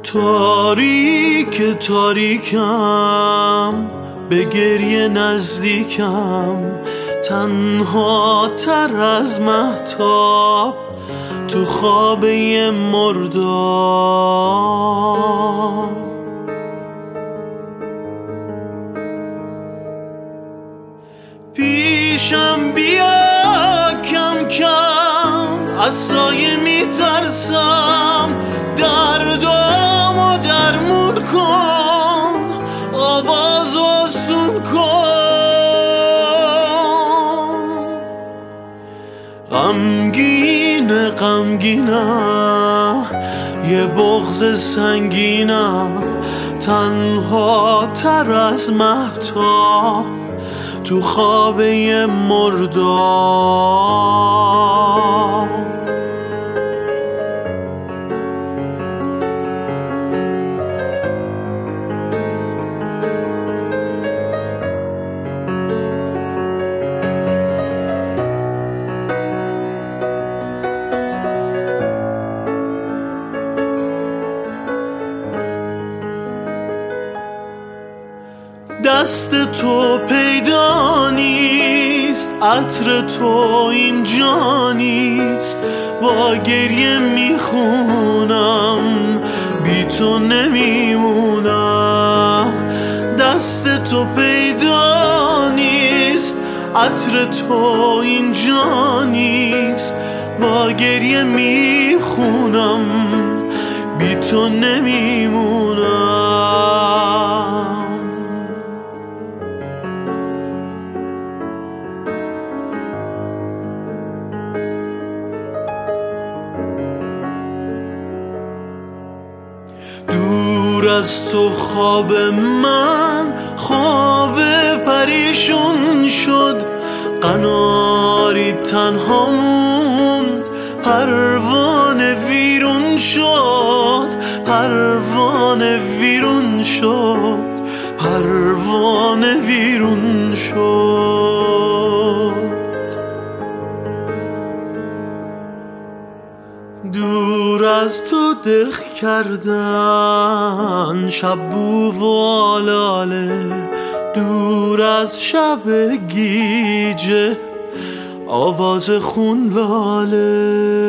تاریک تاریکم، به گریه نزدیکم، تنها تر از مهتاب تو خواب یه مرداب. پیشم بیا کم کم، از سایه میترسم، دردامو درمون کن، آواز آسون کن. غمگینه غمگینم، یه بغض سنگینم، تنها تر از مهتاب تو خواب یه مرداب. دست تو پیدا نیست، عطر تو اینجا نیست، با گریه میخونم، بی تو نمیمونم. دست تو پیدا نیست، عطر تو اینجا نیست، با گریه میخونم، بی تو نمیمونم. دور از تو خواب من خواب پریشون شد، قناری تنها موند، پروانه ویرون شد، پروانه ویرون شد، پروانه ویرون شد. دور از تو دق کردن شب بو و آلاله، دور از شب گیجه آواز خون لاله.